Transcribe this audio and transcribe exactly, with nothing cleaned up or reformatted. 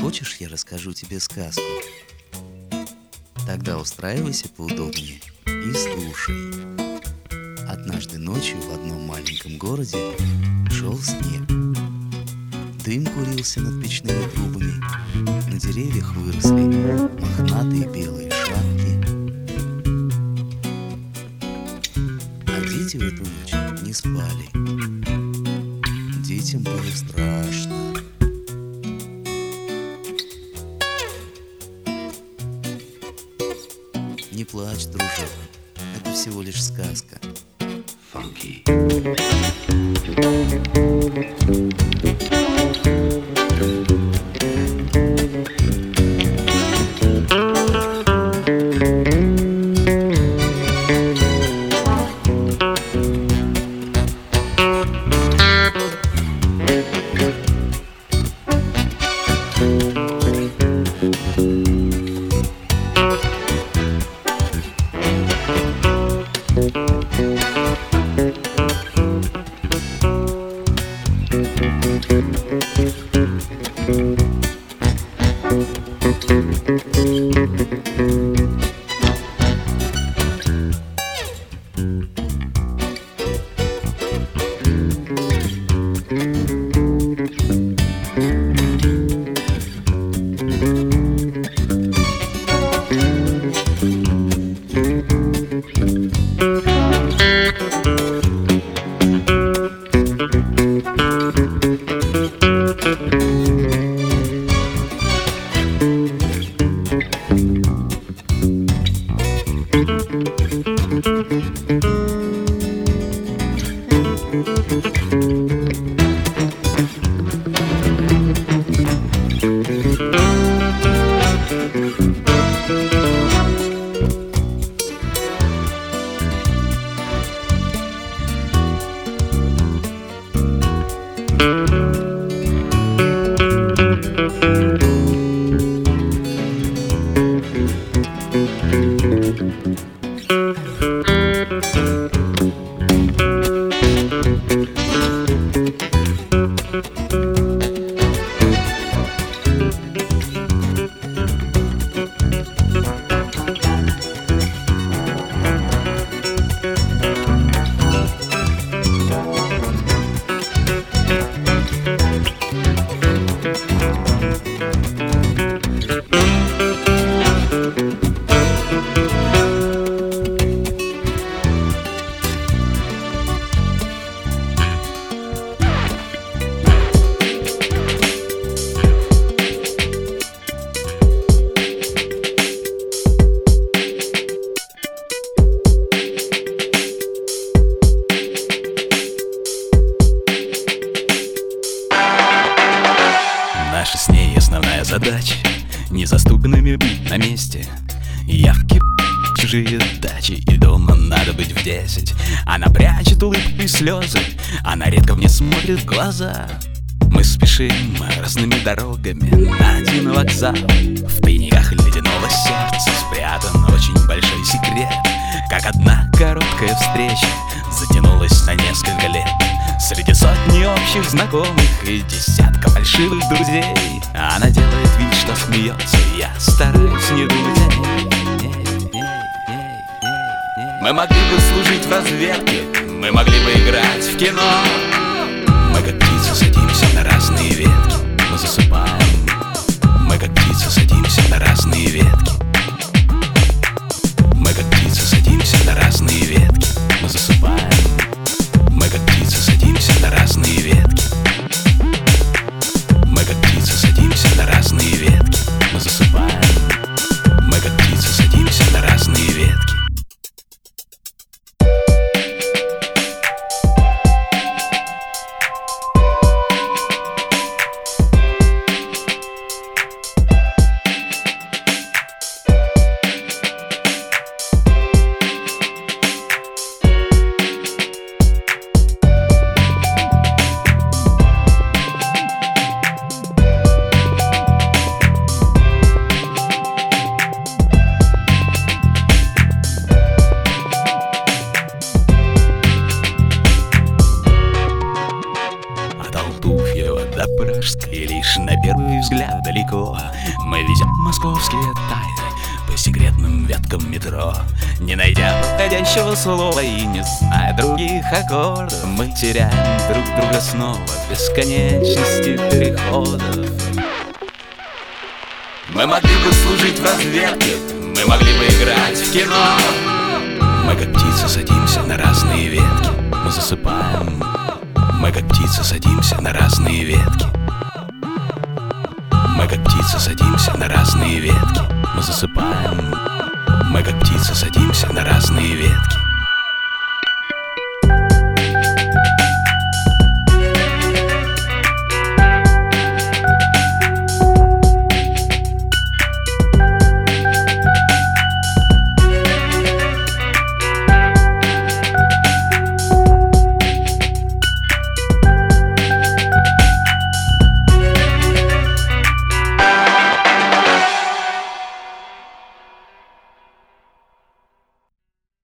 Хочешь, я расскажу тебе сказку? Тогда устраивайся поудобнее и слушай. Однажды ночью в одном маленьком городе шел снег. Дым курился над печными трубами, на деревьях выросли мохнатые белые шапки. А дети в эту ночь не спали. Детям было страшно. Не плачь, дружок, это всего лишь сказка. Funky. Наша с ней основная задача не застуканными быть на месте. Явки, чужие дачи, и дома надо быть в десять. Она прячет улыбку и слезы, она редко мне смотрит в глаза. Мы спешим разными дорогами на один вокзал. В тайниках ледяного сердца спрятан очень большой секрет. Как одна короткая встреча затянулась на несколько лет. Среди сотни общих знакомых и десятка фальшивых друзей она делает вид, что смеется, и я стараюсь не думать о ней. Мы могли бы служить в разведке, мы могли бы играть в кино. Мы как птицы садимся на разные ветки, мы засыпаем. Мы как птицы садимся на разные ветки. Мы как птицы садимся на разные ветки, мы засыпаем. Мы как птицы садимся на разные ветки. Мы как птицы садимся на разные ветки, мы засыпаем. Мы как птицы садимся на разные ветки. до Пражской лишь на первый взгляд далеко. Мы везем московские тайны по секретным веткам метро, не найдя подходящего слова и не зная других аккордов. Мы теряем друг друга снова в бесконечности переходов. Мы могли бы служить в разведке, мы могли бы играть в кино. Мы как птицы садимся на разные ветки, мы засыпаем. Мы как птицы садимся на разные ветки. Мы как птицы садимся на разные ветки, мы засыпаем. Мы как птицы садимся на разные ветки.